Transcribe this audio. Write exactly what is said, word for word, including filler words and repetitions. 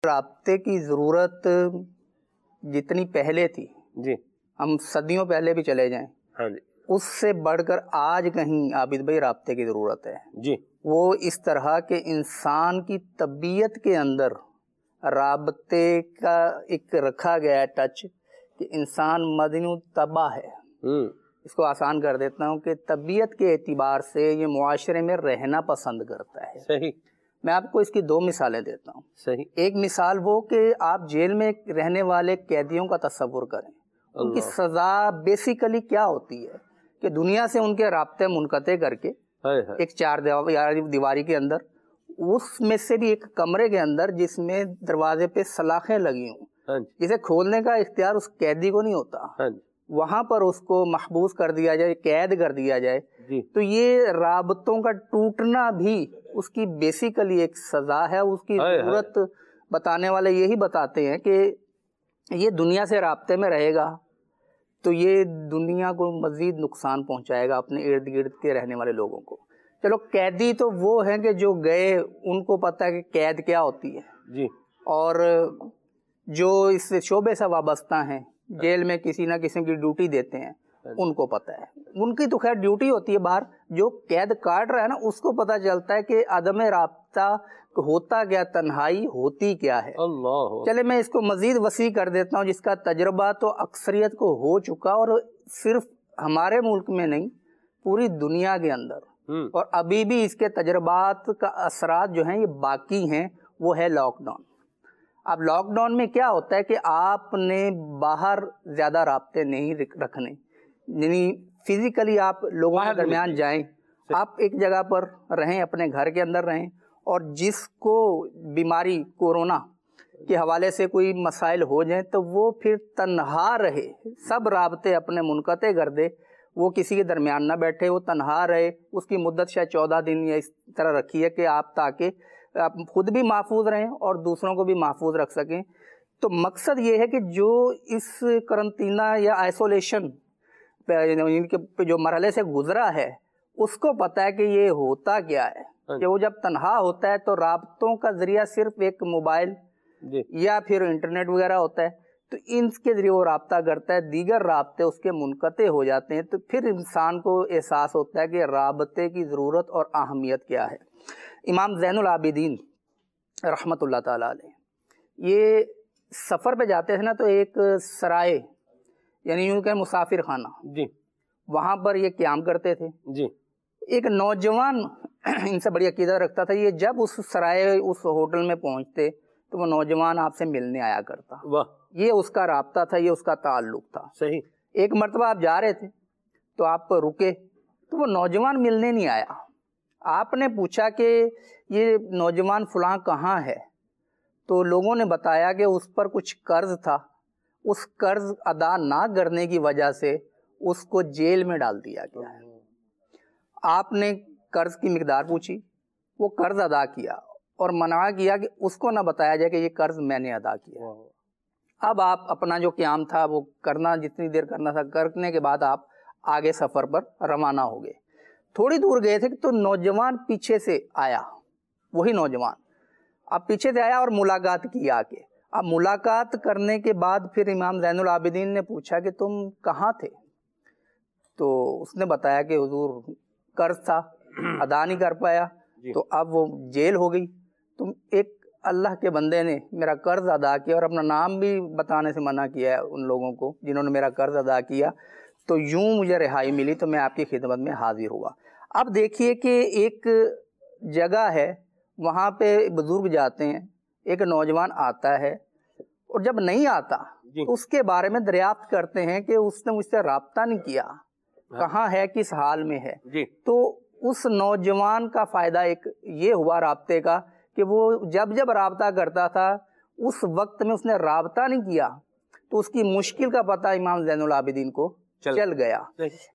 رابطے کی ضرورت جتنی پہلے تھی جی ہم صدیوں پہلے بھی چلے جائیں ہاں جی اس سے بڑھ کر آج کہیں عابد بھائی رابطے کی ضرورت ہے جی وہ اس طرح کہ انسان کی طبیعت کے اندر رابطے کا ایک رکھا گیا ہے ٹچ کہ انسان مدنی طبع ہے. ہوں اس کو آسان کر دیتا ہوں کہ طبیعت کے اعتبار سے یہ معاشرے میں رہنا پسند کرتا ہے. صحیح. میں آپ کو اس کی دو مثالیں دیتا ہوں. صحیح. ایک مثال وہ کہ آپ جیل میں رہنے والے قیدیوں کا تصور کریں. ان کی سزا بیسیکلی کیا ہوتی ہے کہ دنیا سے ان کے رابطے منقطع کر کے ایک چار دیواری کے اندر اس میں سے بھی ایک کمرے کے اندر جس میں دروازے پہ سلاخیں لگی ہوں جسے کھولنے کا اختیار اس قیدی کو نہیں ہوتا, وہاں پر اس کو محبوس کر دیا جائے, قید کر دیا جائے. تو یہ رابطوں کا ٹوٹنا بھی اس کی بیسیکلی ایک سزا ہے. اس کی ضرورت بتانے والے یہی بتاتے ہیں کہ یہ دنیا سے رابطے میں رہے گا تو یہ دنیا کو مزید نقصان پہنچائے گا اپنے ارد گرد کے رہنے والے لوگوں کو. چلو قیدی تو وہ ہیں کہ جو گئے ان کو پتہ ہے کہ قید کیا ہوتی ہے جی, اور جو اس شعبے سے وابستہ ہیں جیل میں کسی نہ کسی کی ڈیوٹی دیتے ہیں ان کو پتہ ہے. ان کی تو خیر ڈیوٹی ہوتی ہے باہر, جو قید کاٹ رہا ہے نا اس کو پتہ چلتا ہے کہ عدم رابطہ ہوتا کیا, تنہائی ہوتی کیا ہے. اللہ. چلے میں اس کو مزید وسیع کر دیتا ہوں جس کا تجربہ تو اکثریت کو ہو چکا اور صرف ہمارے ملک میں نہیں پوری دنیا کے اندر, اور ابھی بھی اس کے تجربات کا اثرات جو ہیں یہ باقی ہیں. وہ ہے لاک ڈاؤن. اب لاک ڈاؤن میں کیا ہوتا ہے کہ آپ نے باہر زیادہ رابطے نہیں رکھنے, یعنی فزیکلی آپ لوگوں کے درمیان جائیں, آپ ایک جگہ پر رہیں, اپنے گھر کے اندر رہیں, اور جس کو بیماری کورونا کے حوالے سے کوئی مسائل ہو جائیں تو وہ پھر تنہا رہے, سب رابطے اپنے منقطع کر دے, وہ کسی کے درمیان نہ بیٹھے, وہ تنہا رہے. اس کی مدت شاید چودہ دن یا اس طرح رکھی ہے کہ آپ تاکہ آپ خود بھی محفوظ رہیں اور دوسروں کو بھی محفوظ رکھ سکیں. تو مقصد یہ ہے کہ جو اس قرنطینہ یا آئسولیشن پہ جو مرحلے سے گزرا ہے اس کو پتہ ہے کہ یہ ہوتا کیا ہے, کہ وہ جب تنہا ہوتا ہے تو رابطوں کا ذریعہ صرف ایک موبائل یا پھر انٹرنیٹ وغیرہ ہوتا ہے, تو ان کے ذریعے وہ رابطہ کرتا ہے, دیگر رابطے اس کے منقطع ہو جاتے ہیں. تو پھر انسان کو احساس ہوتا ہے کہ رابطے کی ضرورت اور اہمیت کیا ہے. امام زین العابدین رحمۃ اللہ تعالیٰ علیہ یہ سفر پہ جاتے تھے نا, تو ایک سرائے یعنی یوں کہ مسافر خانہ جی, وہاں پر یہ قیام کرتے تھے جی. ایک نوجوان ان سے بڑی عقیدت رکھتا تھا, یہ جب اس سرائے اس ہوٹل میں پہنچتے تو وہ نوجوان آپ سے ملنے آیا کرتا. واہ. یہ اس کا رابطہ تھا, یہ اس کا تعلق تھا. صحیح. ایک مرتبہ آپ جا رہے تھے تو آپ رکے تو وہ نوجوان ملنے نہیں آیا. آپ نے پوچھا کہ یہ نوجوان فلاں کہاں ہے, تو لوگوں نے بتایا کہ اس پر کچھ قرض تھا, اس قرض ادا نہ کرنے کی وجہ سے اس کو جیل میں ڈال دیا گیا ہے. آپ نے قرض کی مقدار پوچھی, وہ قرض ادا کیا اور منع کیا کہ اس کو نہ بتایا جائے کہ یہ قرض میں نے ادا کیا. اب آپ اپنا جو قیام تھا وہ کرنا جتنی دیر کرنا تھا کرنے کے بعد آپ آگے سفر پر روانہ ہو گئے. تھوڑی دور گئے تھے تو نوجوان پیچھے سے آیا, وہی نوجوان اب پیچھے سے آیا اور ملاقات کی آ کے. اب ملاقات کرنے کے بعد پھر امام زین العابدین نے پوچھا کہ تم کہاں تھے, تو اس نے بتایا کہ حضور قرض تھا ادا نہیں کر پایا, تو اب وہ جیل ہو گئی. تم ایک اللہ کے بندے نے میرا قرض ادا کیا اور اپنا نام بھی بتانے سے منع کیا ہے ان لوگوں کو جنہوں نے میرا قرض ادا کیا, تو یوں مجھے رہائی ملی تو میں آپ کی خدمت میں حاضر ہوا. اب دیکھیے کہ ایک جگہ ہے وہاں پہ بزرگ جاتے ہیں, ایک نوجوان آتا ہے اور جب نہیں آتا تو اس کے بارے میں دریافت کرتے ہیں کہ اس نے مجھ سے رابطہ نہیں کیا, کہاں ہے, کس حال میں ہے. تو اس نوجوان کا فائدہ ایک یہ ہوا رابطے کا کہ وہ جب جب رابطہ کرتا تھا اس وقت میں اس نے رابطہ نہیں کیا تو اس کی مشکل کا پتہ امام زین العابدین کو چل گیا.